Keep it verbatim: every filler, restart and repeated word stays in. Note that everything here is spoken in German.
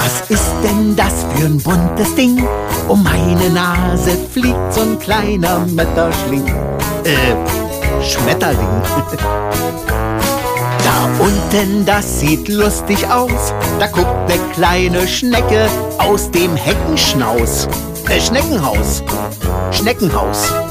Was ist denn das für ein buntes Ding? Um meine Nase fliegt so ein kleiner Metterschling. Äh, Schmetterling. Da unten, das sieht lustig aus. Da guckt ne kleine Schnecke aus dem Heckenschnauz. Äh, Schneckenhaus. Schneckenhaus.